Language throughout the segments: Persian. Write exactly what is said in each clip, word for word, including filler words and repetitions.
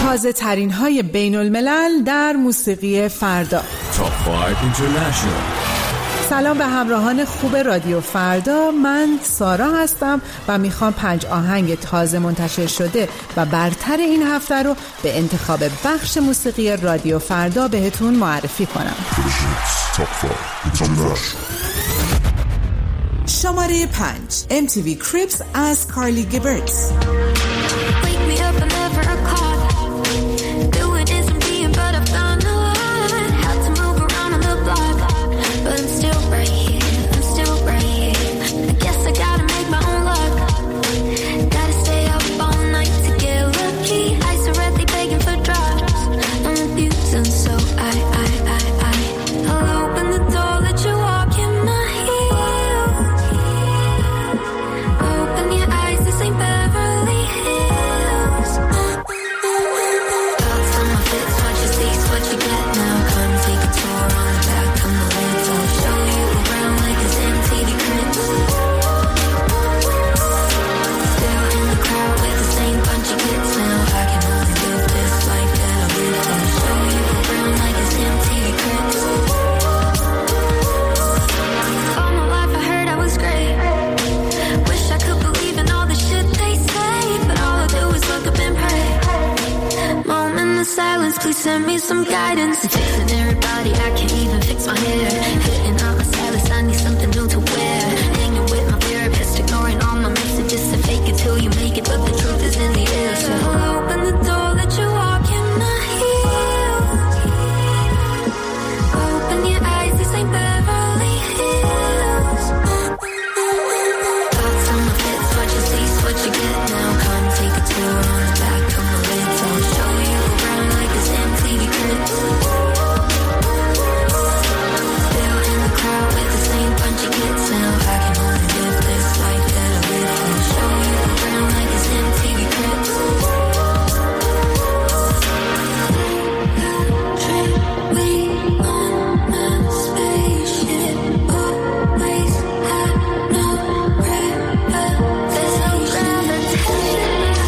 تازه ترین های بین الملل در موسیقی فردا. تاپ پنج اینترنشنال. سلام به همراهان خوب رادیو فردا، من سارا هستم و میخوام پنج آهنگ تازه منتشر شده و برتر این هفته رو به انتخاب بخش موسیقی رادیو فردا بهتون معرفی کنم. شماره پنج ام تی وی Cribs از کارلی گیبرتس. Send me some guidance. Fixing everybody, I can't even fix my hair. Hitting out my stylist, I need something new to wear. Hanging with my therapist, ignoring all my messages to fake it till you make it, but the truth is in the air. So I'll open the door, let you walk in my heels. Open your eyes, this ain't Beverly Hills. Thoughts on my fits, what you see, what you get now. Come take a tour on the back of my lids. I'll show you around like it's M T V Cribs. Still in the crowd with the same bunch of kids now. I can only live this life that I live. I'll show you around like it's M T V Cribs. We on a spaceship, always have no regret. There's no gravitation.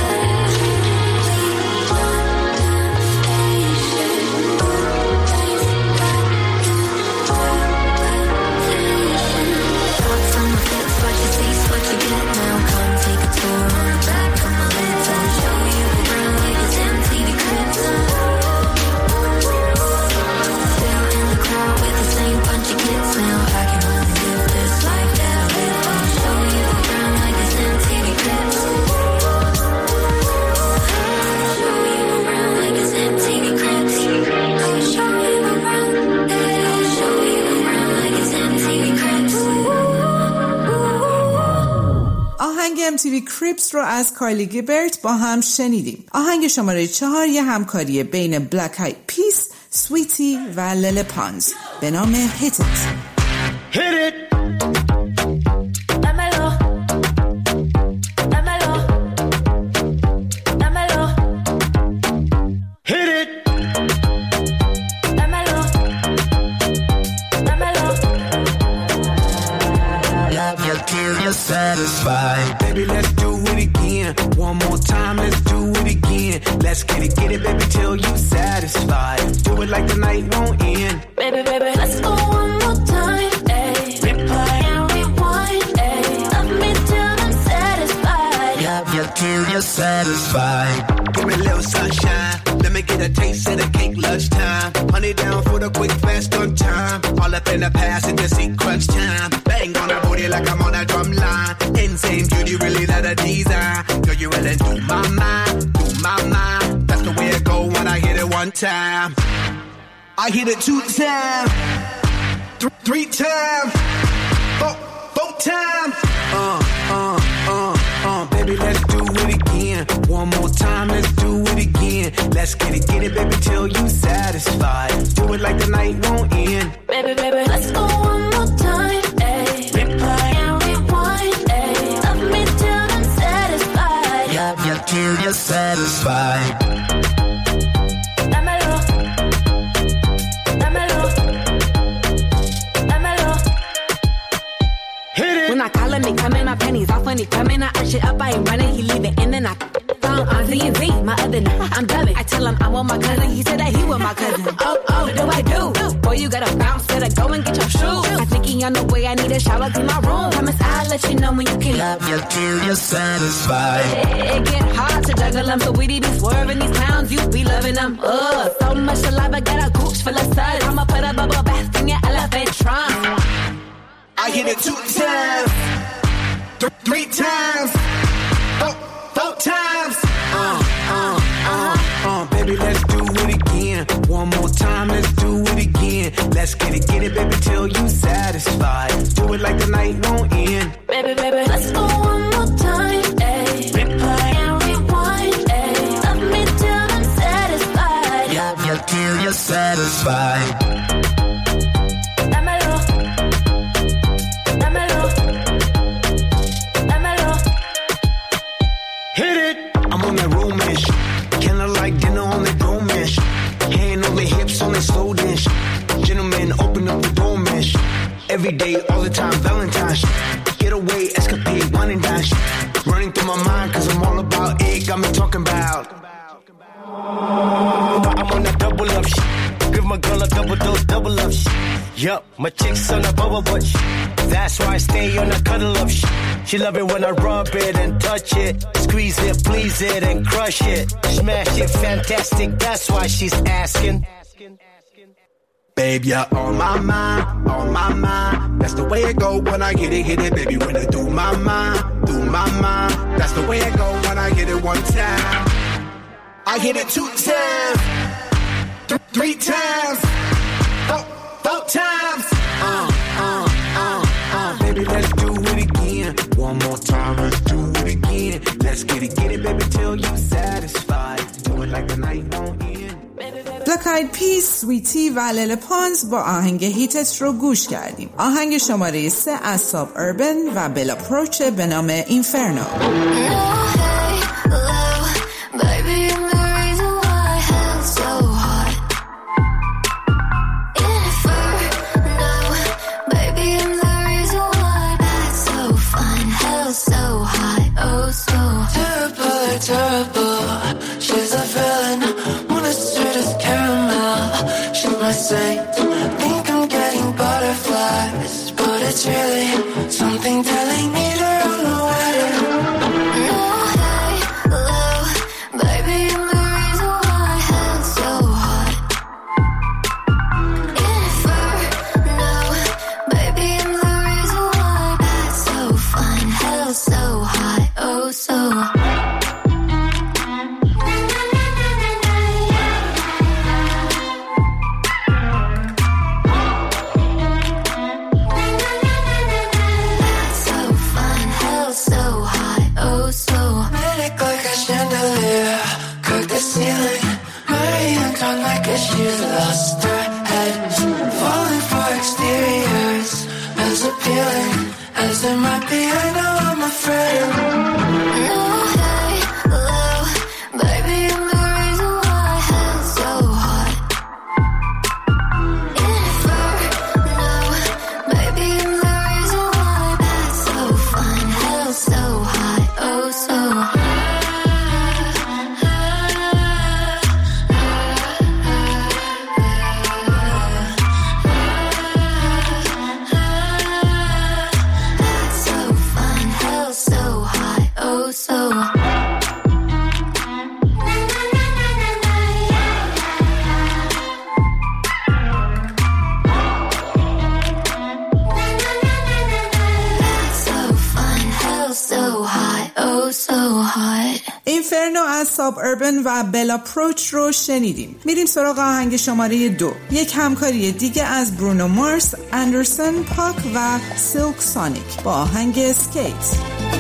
ام تی وی Cribs رو از کارلی گیبرت با هم شنیدیم. آهنگ شماره چهار یه همکاری بین بلک آید پیس، سویتی و لیل پانز به نام Hit It. Hit it. Satisfied. Baby, let's do it again. One more time, let's do it again. Let's get it, get it, baby, till you satisfied. Do it like the night won't end. Baby, baby, let's go one more time. Ay. Replay and rewind. Ay. Love me till I'm satisfied. Yeah, yeah, till you're satisfied. Give me a little sunshine. Let me get a taste of the cake lunchtime. Honey down for the quick fast on time. All up in the past and just see crunch time. Bang on the booty like I'm on a drum line. Insane beauty, really let her design. Girl, you really do my mind, do my mind. That's the way it go when I hit it one time. I hit it two times, th- three times, four, four times. Uh, uh, uh, uh, baby, let's do it again. One more time, let's do it again. Let's get it, get it, baby, till you satisfied. Do it like the night won't end. Baby, baby, let's go one more time. Ay. Replay and rewind. Ay. Love me till I'm satisfied. Yeah, yeah, till you're satisfied. Dámelo. Dámelo. Dámelo. Hit it. When I call him, he come in, my pennies off when he come in, I arch it up, I ain't running, he leave it in and I song on Z and Z. My other name, I'm dubbing. I tell him I want my cousin. He said that he want my cousin. Oh, oh, what do I do? Boy, you gotta bounce. Better go and get your shoes. I think he on the way. I need a shower to my room. Promise I'll let you know when you can. Love you till you're satisfied. It, it get hard to juggle them. So we be swerving these pounds. You be loving them. Ugh, so much saliva. Got a gooch full of suds. I'ma put a bubble bath in your elephant trunk. I hit it two times. Th- three times. Four, four times. Uh, uh, uh, uh, baby, let's do it again. One more time, let's do it again. Let's get it, get it, baby, till you satisfied. Do it like the night won't end. Baby, baby, let's go one more time, ayy. Replay and rewind, ayy. Love me till I'm satisfied. Love you till you're satisfied. Dámelo. Dámelo. Dámelo. Hit it! I'm on that room-ish. Kinda like dinner on that dome-ish. Hand on the hips on that slow dish. Gentlemen, open up the dome-ish. Every day, all the time, Valentine's. Get away, escapade, wine and dine. Running through my mind, cause I'm all about it. Got me talking about. I'm on that double up shit. Give my girl a double dose, double up shit. Yup, my chick's on a bubble butt shit. That's why I stay on a cuddle up shit. She love it when I rub it and touch it. Squeeze it, please it, and crush it. Smash it, fantastic, that's why she's asking. Babe, you're on my mind, on my mind. That's the way it go when I get it, hit it, baby. When I do my mind, do my mind. That's the way it go when I get it one time. I hit it two times, th- three times, four, four times. Uh, uh, uh, uh. Baby, let's do it again. One more time, let's do it again. Let's get it, get it, baby, till you satisfied. Do it like the night won't end. Black Eyed Peas، سویتی و لیل پانز با آهنگ هیتت رو گوش کردیم. آهنگ شماره سه از ساب اربن و بلا پروچ به نام اینفرنو. Saint. Think I'm getting butterflies, but it's really something telling me to run away. No, hey, hello, baby, I'm the reason why hell's so hot. Inferno, baby, I'm the reason why that's so fun. Hell's so hot, oh so hot. She's lost her head, falling for exteriors as appealing as it might be. I know I'm afraid. No, hey, hello, baby, I'm the reason why hell's so hot. Inferno, baby, I'm the reason why that's so fun. Hell's so hot, oh so hot. اینفرنو از ساب اربن و بلا پروچ رو شنیدیم. میریم سراغ آهنگ شماره دو، یک همکاری دیگه از برونو مارس، اندرسون پاک و سیلک سونیک با آهنگ اسکیت.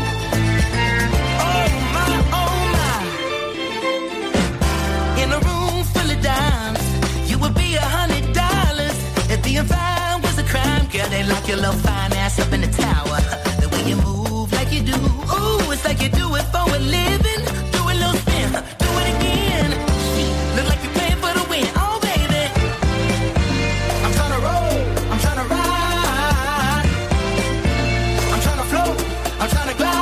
They lock your little fine ass up in the tower. The way you move like you do, ooh, it's like you do it for a living. Do a little spin, do it again. Look like you're paying for the win, oh baby. I'm tryna roll, I'm tryna ride, I'm tryna float, I'm tryna glide.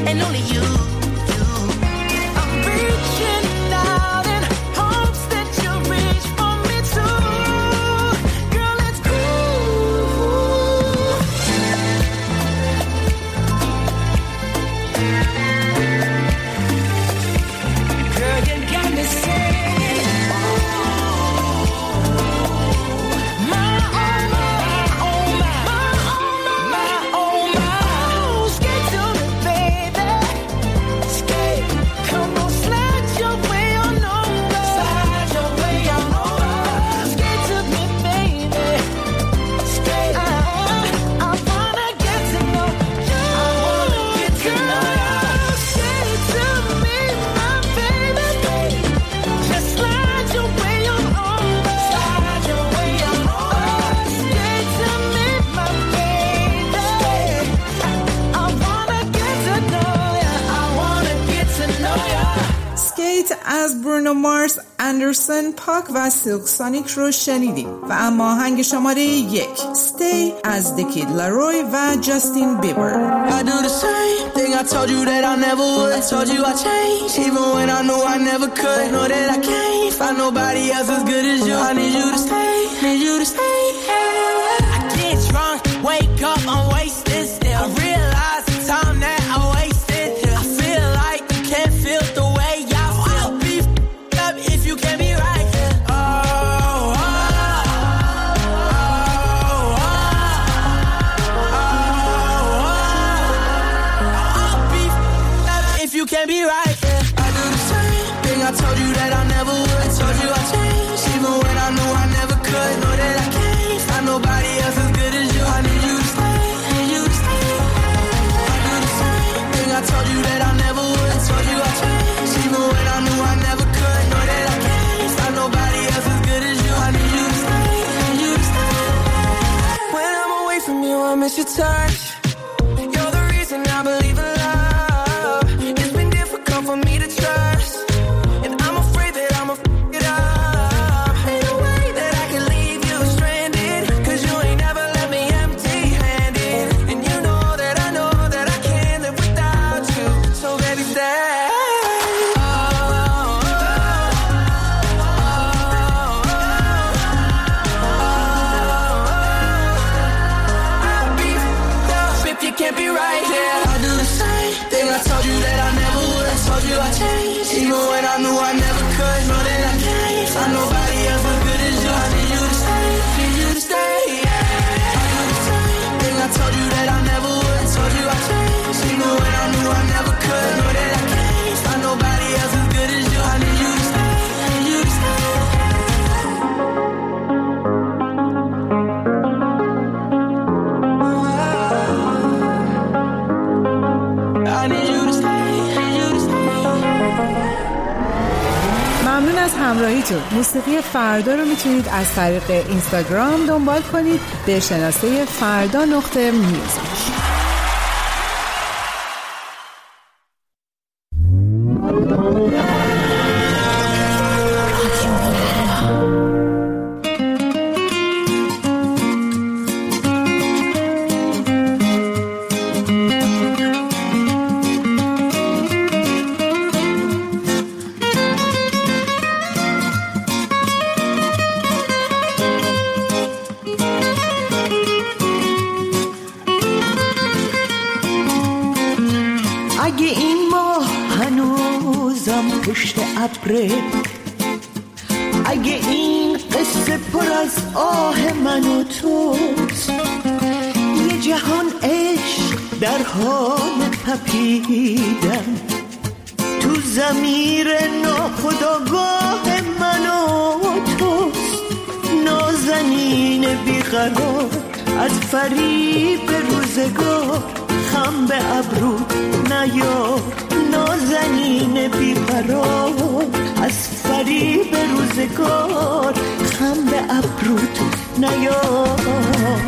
and only you. I'm reaching out in hopes that you'll reach for me too. Girl, it's cool. Girl, you got me saying, my oh my, my oh my, my oh my. Skate to me, baby. Skate, come on, slide your way on over. Slide your way on over. Skate to me, baby. Skate, I, I wanna get to know you. I wanna get to know you. Skate to me, my baby. Just slide your way on over. Slide your way on over. Skate to me, my baby. I wanna get to know ya. I wanna get to know ya. اسکیت از برونو مارس، اندرسون پاک و سیلک سونیک رو شنیدیم و اما آهنگ شماره یک Stay از دکید لاروی و جاستین بیبر. I do the same thing I told you that I never would. I told you I changed, even when I knew I never could. Know that I can't find nobody else as good as you. I need you to stay, need you to stay. I get drunk, wake up, I'm wasted still. I realize the time that I wasted. I feel like you can't feel the way I feel. Be f***ed up if you can't be right. Oh, oh, oh, oh, I'll be f***ed up if you can't be right. I do the same thing I told you that I never would. I told you I changed, even when I knew I never could. Know that I can't find nobody else as good as you. I need you to stay, need you to stay. I do the same thing I told you that I never would. I told you I changed, even when I knew I never could. Know that I can't find nobody else as good as you. I need you to stay, need you to stay. When I'm away from you, I miss your touch. You're the reason I believe in love. It's been difficult for me to trust, and I'm afraid that I'ma f*** it up. Ain't no way that I can leave you stranded, 'cause you ain't never left me empty-handed. And you know that I know that I can't live without you. So baby, stay. Oh, oh, I'll be f***ed up if you can't be right here. I do the same thing I told you that I never would. I told you I changed, even when I knew I never could. Know that I can't find nobody else as good as you. I need you to stay, need you to stay. I do the same thing I told you that I never would. I told you I changed, even when I knew I never could. Know that I can't find nobody else as good as you. I need you to stay, need you to stay. I need you to stay, need you to stay. ممنون از همراهیتون. موسیقی فردا رو میتونید از طریق اینستاگرام دنبال کنید به شناسه فردا نقطه میوزیک. اگه این ماه هنوزم پشت ابره، اگه این قصه پر از آه من و توست، یه جهان عشق در حال تپیدن تو ضمیر ناخودآگاه من و توست. نازنین بیقرار از فریب روزگار، خم به ابرو نیار. نازنین بیقرار از فریب روزگار، خم به ابروت نیار.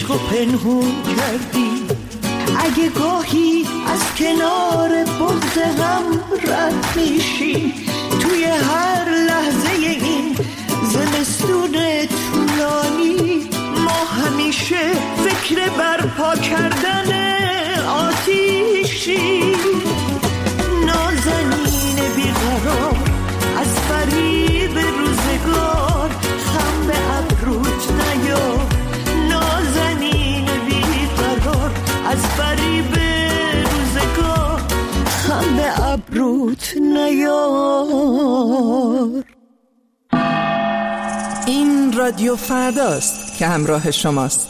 عشق و پنهون کردی. اگه گاهی از کنار بغض هم رد میشی، توی هر لحظه این زمستون طولانی ما همیشه فکر برپا کردن آتیشی. نازنین بیقرار از فریب روزگار، خم به ابروت نیا. نازنین بیقرار از فریب روزگار، خم به ابروت نیار. این رادیو فرداست که همراه شماست.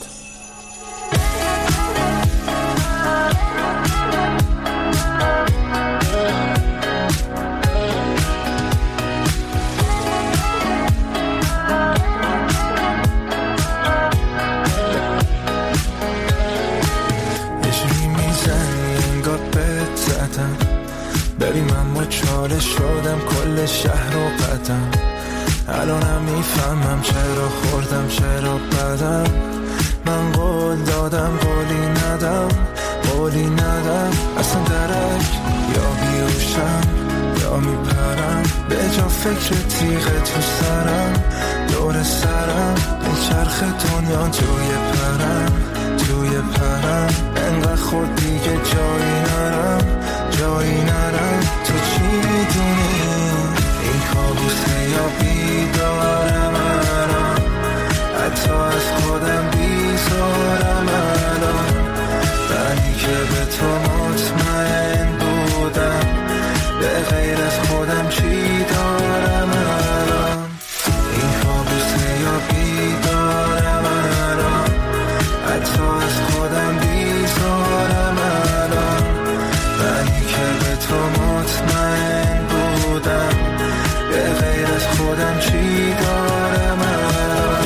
بریم اما چاله شدم کل شهر و قدم. الانم میفهمم چرا خوردم چرا بدم. من قول دادم قولی ندم قولی ندم. اصلا درک یا بیوشم یا میپرم، به جا فکر تیغ تو سرم دور سرم. این چرخ دنیا توی پرم توی پرم. انقدر خود دیگه جایی نرم جایی نرم. تو چی میدونی این کابوسه یا بیدارم الان؟ حتی از خودم بیزارم الان. منی که به تو مطمئن بودم، به غیر از خودم چی دارم الان؟ این کابوسه یا بیدارم الان؟ حتی از خودم بیزارم الان. منی که به تو مطمئن بودم، به غیر از خودم چی دارم الان؟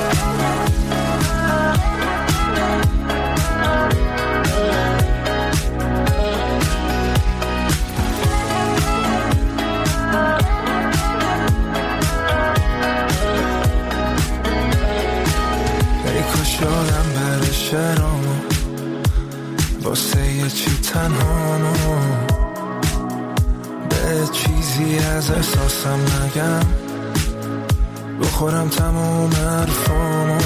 ای کاش یادم بره شرامو، واسه یه چی تنهامو. به چیزی از احساسم نگم، بخورم تموم حرفامو.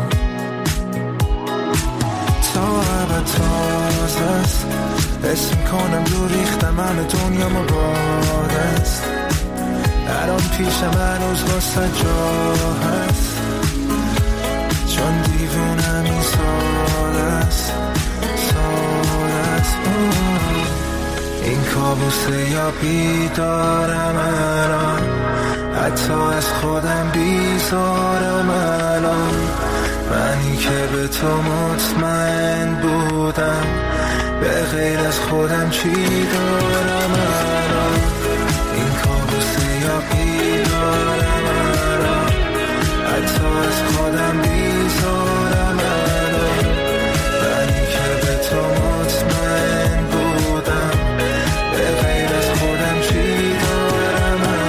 تا عبد تازه است، حس میکنم دور ریختم همه دنیا مباد است. الان پیشم هنوز واسه جا هست، چون دیوونم این ساده است ساده است. این کابوسه یا بیدارم الان؟ حتی از خودم بیزارم الان. منی که به تو مطمئن بودم، به غیر از خودم چی دارم الان؟ این کابوسه یا بیدارم الان؟ حتی از خودم بیزارم الان. منی که به تو مطمئن بودم، به غیر از خودم چی دارم الان؟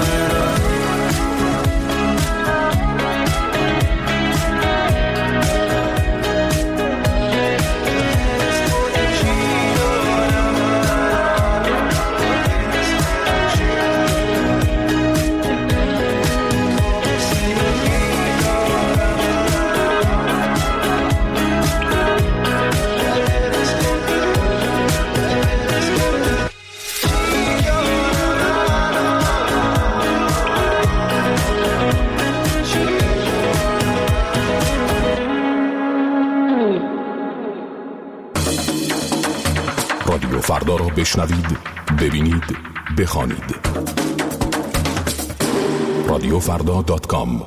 رادیو فردا را بشنوید، ببینید، بخوانید. رادیو فردا دات کام.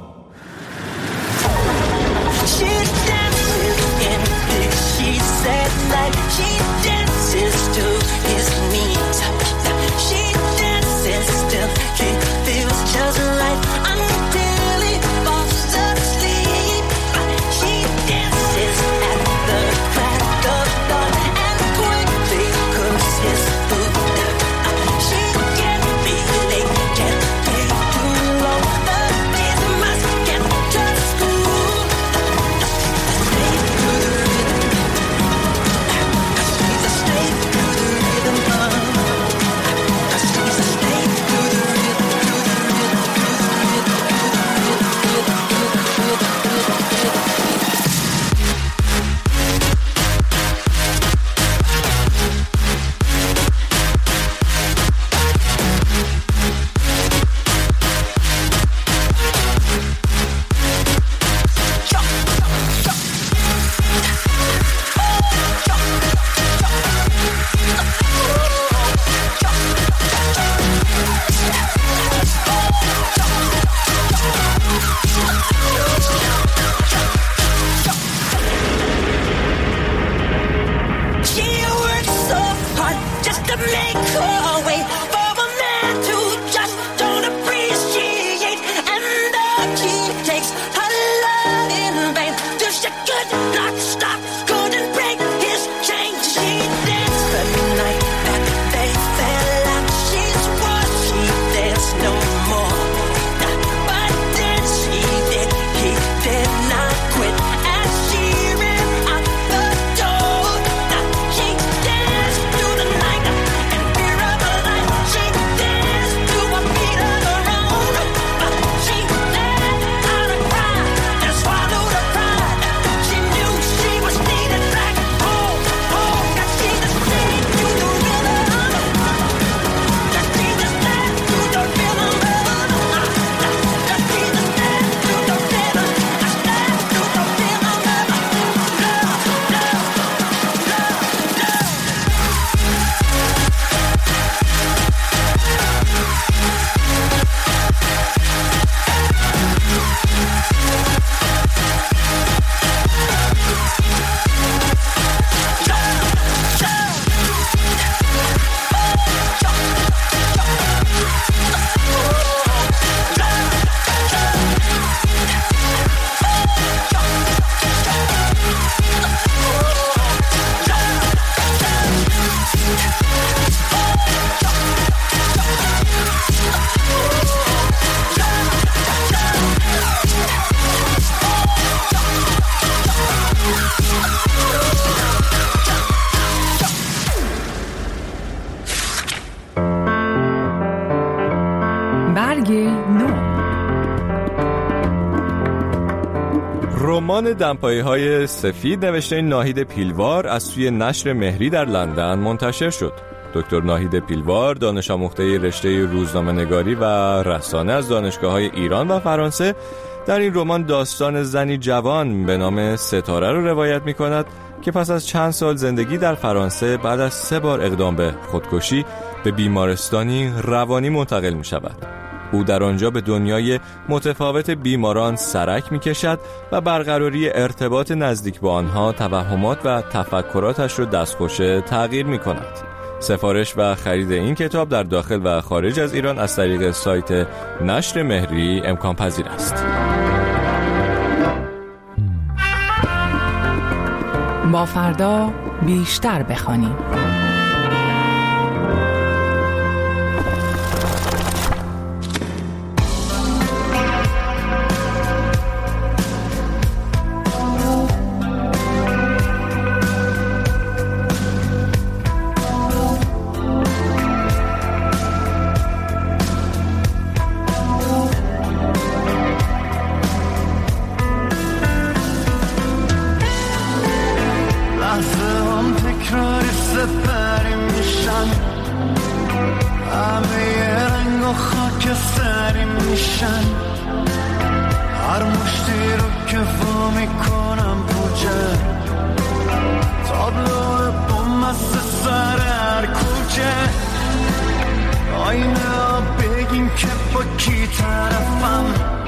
برگ نو. رمان دمپایی‌های سفید نوشته ناهید پیلوار از سوی نشر مهری در لندن منتشر شد. دکتر ناهید پیلوار دانش آموخته رشته روزنامه‌نگاری و رسانه از دانشگاه‌های ایران و فرانسه در این رمان داستان زنی جوان به نام ستاره را روایت می‌کند که پس از چند سال زندگی در فرانسه بعد از سه بار اقدام به خودکشی به بیمارستانی روانی منتقل می‌شود. او در آنجا به دنیای متفاوت بیماران سرک می‌کشد و برقراری ارتباط نزدیک با آنها توهمات و تفکراتش را دستخوش تغییر می‌کند. سفارش و خرید این کتاب در داخل و خارج از ایران از طریق سایت نشر مهری امکان پذیر است. با فردا بیشتر بخوانیم. هر مشتی رو که وا میکنم پوچه تابلو بوم از سر هر کوچه آینه ها بگیم که با کی طرفم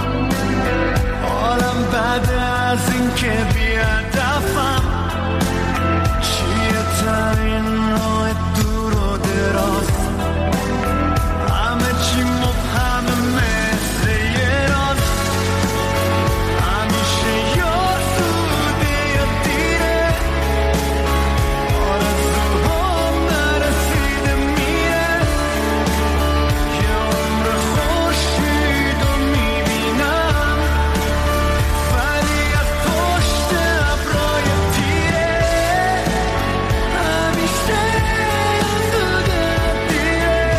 حالم بعد از این که بیادفم چیه ترین راه دور و دراز همه چی مبهمه مثل یه راز همیشه یا زوده یا دیره آرزوها نرسیده میره یه عمر خورشید رو میبینم ولی از پشت ابرای تیره همیشه یا زوده یا دیره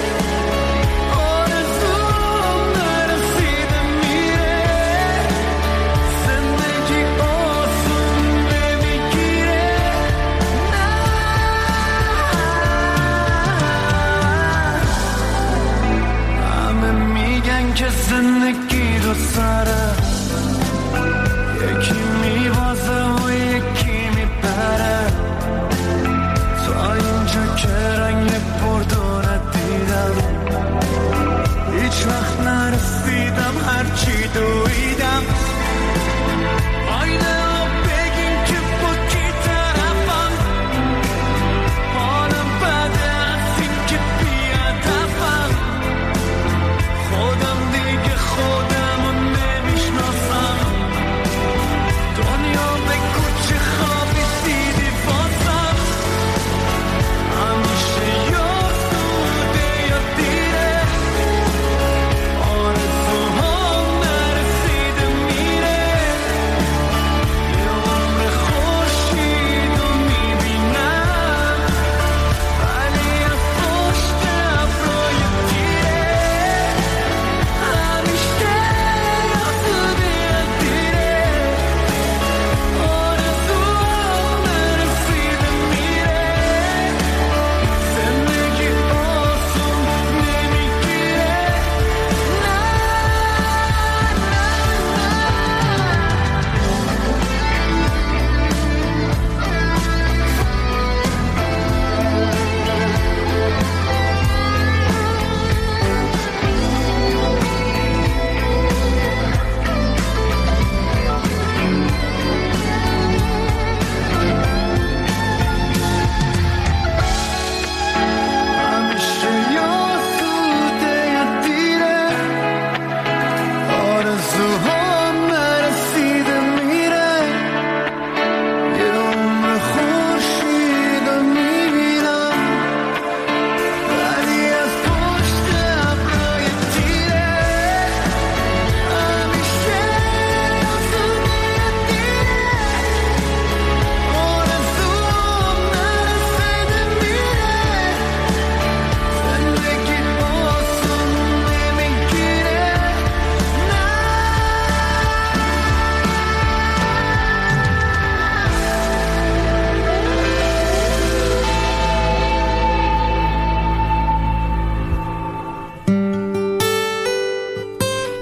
آرزوها نرسیده میره زندگی آسون نمیگیره همه میگن که زندگی دو سره یکی میبازه و یکی میبره تا اینجا که رنگ بردو ندیدم هیچ وقت نرسیدم هرچی دویدم آینه ها بگیم که با کی طرفم حالم بده از این که بیادفم خودم دیگه خودم رو نمیشناسم دنیا به کوچه خوابی دیدی بازم همیشه یا زوده یا دیره آرزوها نرسیده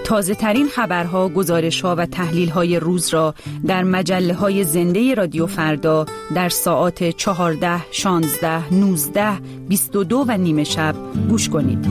تازه ترین خبرها، گزارشها و تحلیل‌های روز را در مجله‌های زنده رادیو فردا در ساعات چهارده، شانزده، نوزده، بیست و دو و نیمه شب گوش کنید.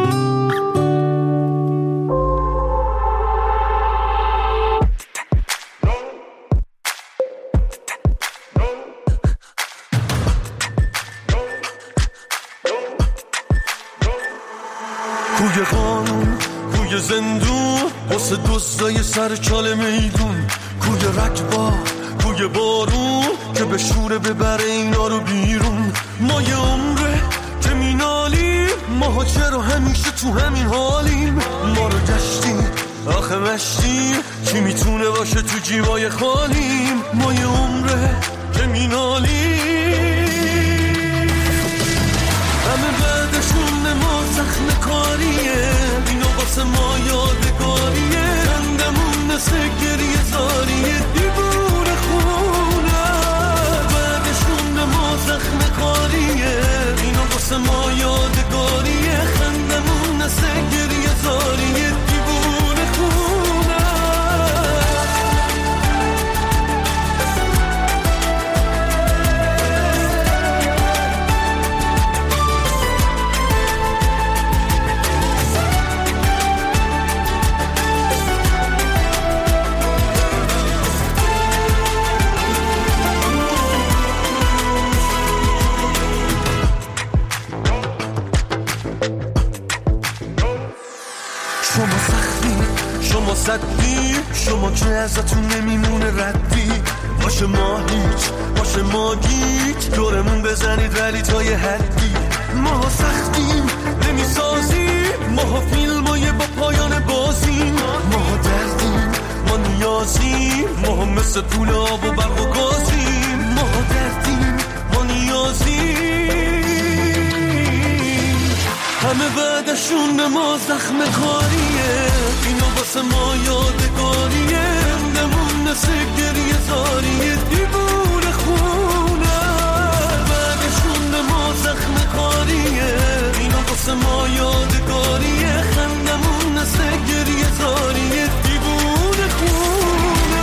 کوی قانون، کوی زندون، واسه دوستای سر چاله میدون، کوی رکبا، کوی بارون که به شوره ببره اینا رو بیرون. ما یه عمره که مینالیم، ما چرا همیشه تو همین حالیم؟ ما رو گشتیم آخه مشتیم، کی میتونه باشه تو جیبای خالیم؟ ما یه عمره که مینالیم، همه بعدشون ما زخم کاریه، اینا واسه ما یادگاریه، خندمون مثل گریه زاریه، دیوونه خونه. بعدشون ما زخم کاریه، اینا واسه ما یادگاریه، خندمون مثل گریه زاریه، دیوونه خونه. شما سختی، شما صدی، شما که ازتون نمیمونه ردی، باشه ما هیچ، باشه ما گیج، دورمون بزنید ولی تا یه حدی. ما سختیم نمیسازیم، ما فیلمای با پایان بازیم، ما دردیم، ما نیازیم، ما مثل پول آب و برق و گازیم، ما دردیم، ما نیازیم، همه بعدشون به ما زخم کاریه، اینا واسه ما یادگاریه، خندمون مثل گریه زاریه، دیوونه خونه. بعدشون به ما زخم کاریه، اینا واسه ما یادگاریه، خندمون مثل گریه زاریه، دیوونه خونه.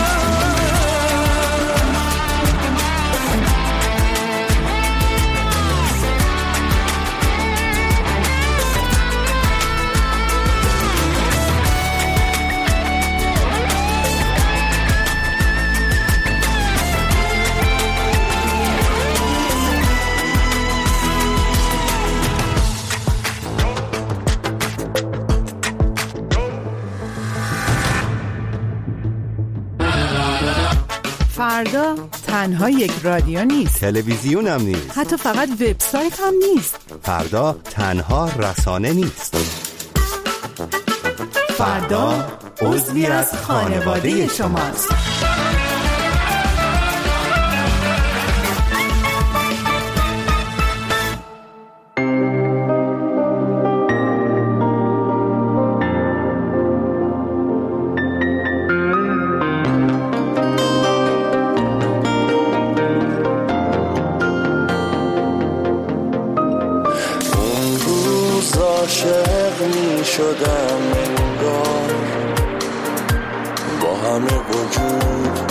فردا تنها یک رادیو نیست، تلویزیون هم نیست، حتی فقط وبسایت هم نیست. فردا تنها رسانه نیست، فردا عضوی از خانواده شماست. عاشق می شدم انگار با همه وجود،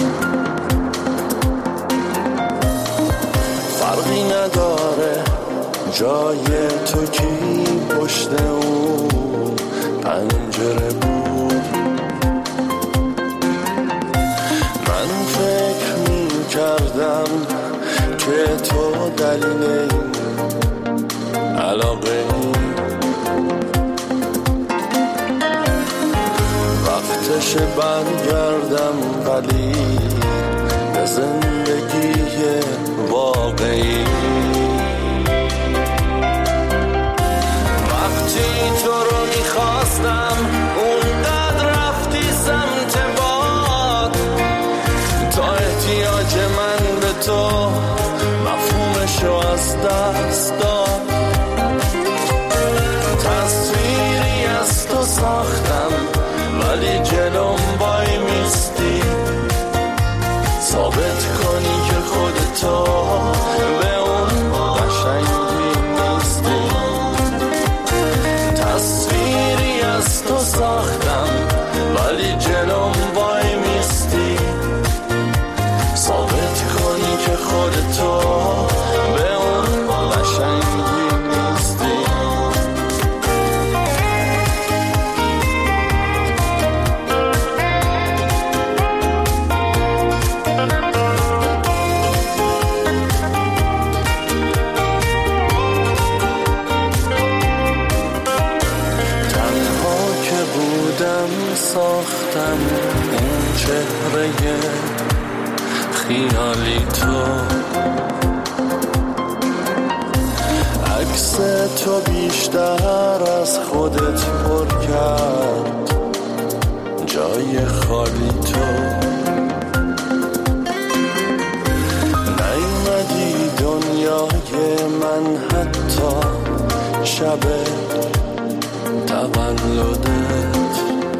فرقی نداره جای تو کی پشت اون پنجره بود. من فکر می کردم که تو دلیل این علاقه وقتش برگردم ولی به زندگی واقعی. وقتی تو رو میخواستم اونقدر رفتی سمت باد، تا احتیاج من به تو مفهومشو از دست داد. تصویری از تو ساختم ولی جلوم وای میستی، ثابت کنی که خودتو به اون قشنگی نیستی. تصویری از تو ساختم ساختم اون چهره خیالی تو عکس تو بیشتر از خودت پر کرد جای خالی تو نیومدی دنیای من حتی شب تولدت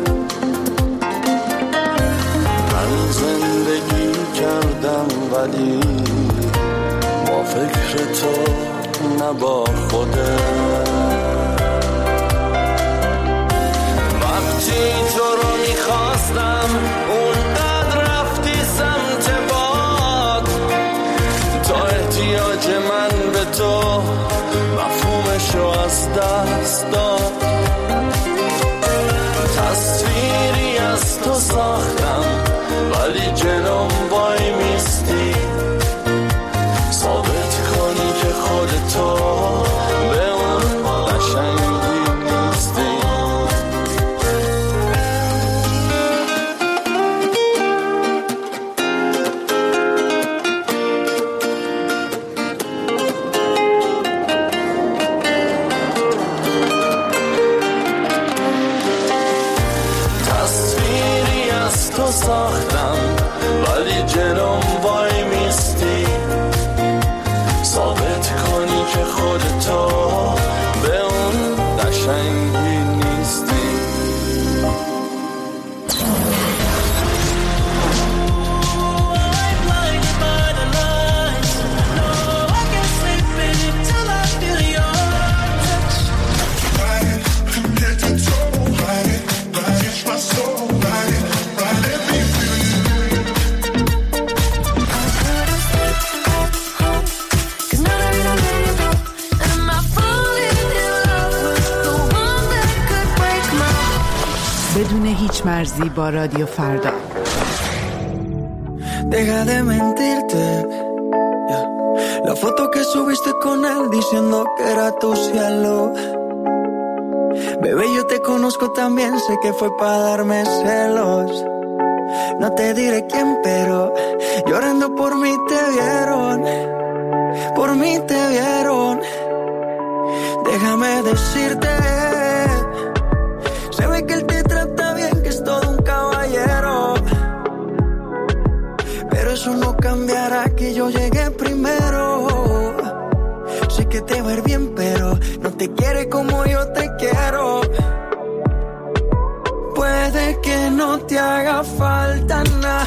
من زندگی کردم ولی با فکر تو نه با خودت وقتی تو رو میخواستم اونقدر رفتی سمت باد تا احتیاج من به تو مفهومشو از دست داد تصویری از تو ساختم ولی جلوم وای میستی ثابت کنی که خودتو به اون قشنگی نیستی تصویری از تو ساختم ولی جلوم وای میستی ثابت کنی که خودتو به اون قشنگی نیستی بدون هیچ مرزی با رادیو فردا. Deja de mentirte, yeah. La foto que subiste con él diciendo que era tu cielo. Bebé, yo te conozco también, sé que fue para darme celos. No te diré quién, pero llorando por mí te vieron. Por mí te vieron. Déjame decirte, se ve que él te trata bien, que es todo un caballero. Pero eso no cambiará que yo llegué primero. Sé que te va a ir bien, pero no te quiere como yo te quiero. Puede que no te haga falta nada,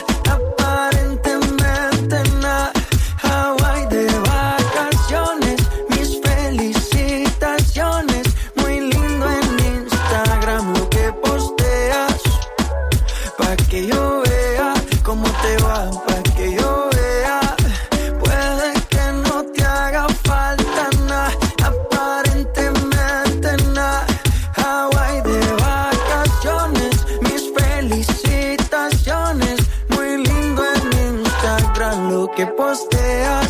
aparentemente nada. Hawaii de vacaciones, mis felicitaciones. Muy lindo en Instagram lo que posteas, pa' que yo vea cómo te va, pa' que yo vea. Puede que no te haga falta nada, aparentemente nada. Hawaii de vacaciones, mis felicitaciones. Muy lindo en Instagram lo que posteas,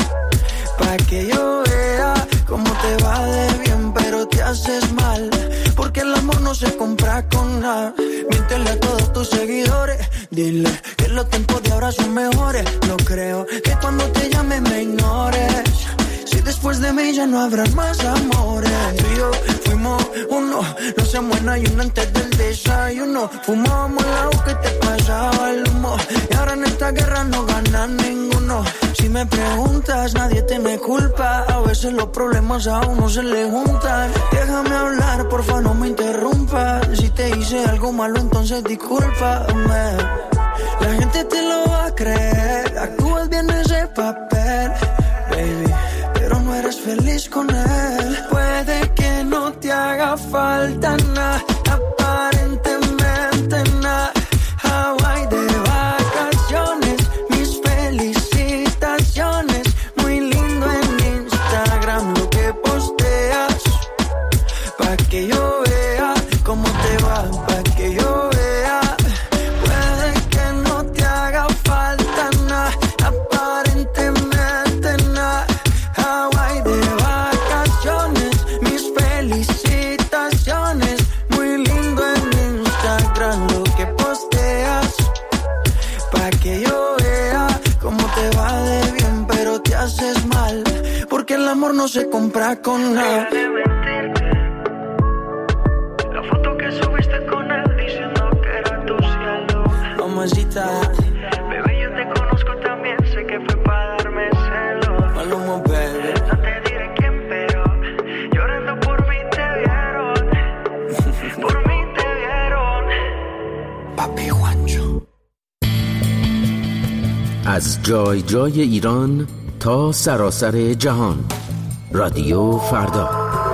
pa' que yo vea cómo te va de bien, pero te haces mal, porque el amor no se compra con nada. Miéntele a todos tus seguidores, dile que los tiempos de ahora son mejores. No creo que cuando te llame me ignores, si después de mí ya no habrá más amores. Tú y yo fuimos uno, no se muera y uno antes del desayuno. Fumábamos el agua que te pasaba el humo, y ahora en esta guerra no gana ninguno. Si me preguntas, nadie tiene culpa, a veces los problemas a uno se le juntan. Déjame hablar, porfa, no me interrumpas. Si te hice algo malo, entonces discúlpame. La gente te lo va a creer, actúas bien ese papel, baby, pero no eres feliz con él. Puede que no te haga falta nada, aparentemente nada. Hawaii de vacaciones, mis felicitaciones. Muy lindo en Instagram lo que posteas, pa' que yo vea cómo te va, pa' que yo vea. Puede que no te haga falta nada, aparentemente nada. Hawaii de vacaciones, mis felicitaciones. Muy no se compra con nada. La foto que subiste con él diciendo que era tu cielo. Mamacita, bebé, yo te conozco también, sé que fue para darme celos. Maluma, baby. No te diré quién, pero llorando por mí te vieron. Por mí te vieron. Papi Juancho. از جای جای ایران تا سراسر جهان، رادیو فردا.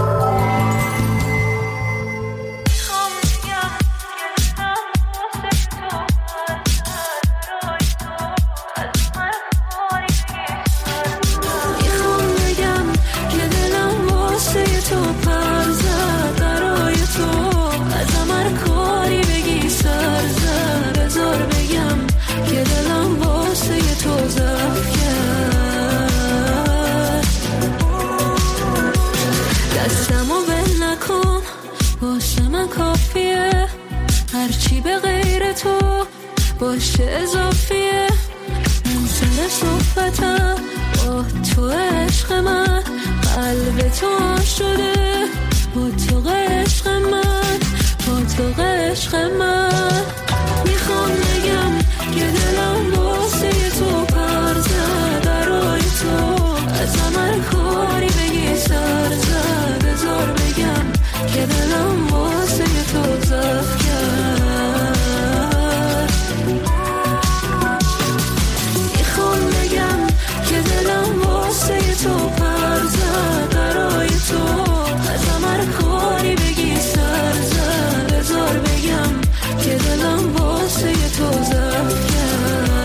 باشه اضافیه من سر صحبتم با تو عشق من قلب تو شده با تو عشق من با تو عشق من میخوام بگم که دلم واسه تو پر زد برای تو از من کاری بگی سر زد بذار بگم که دلم واسه تو زف کرد تو پر زد برای تو از من کاری بگی سر زد بذار بگم که دلم واسه تو زد کرد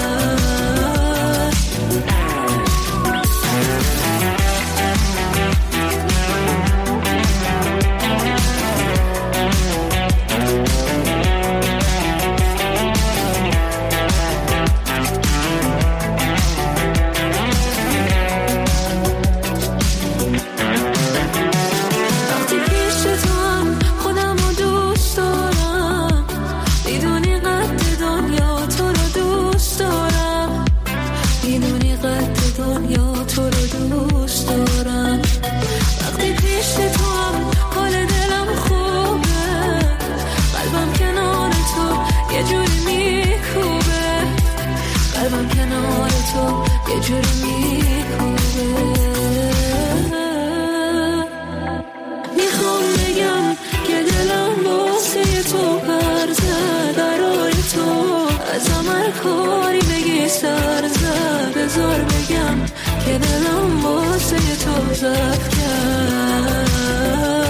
کاری بگی سر زد بذار بگم که دلم واسه تو زد کرد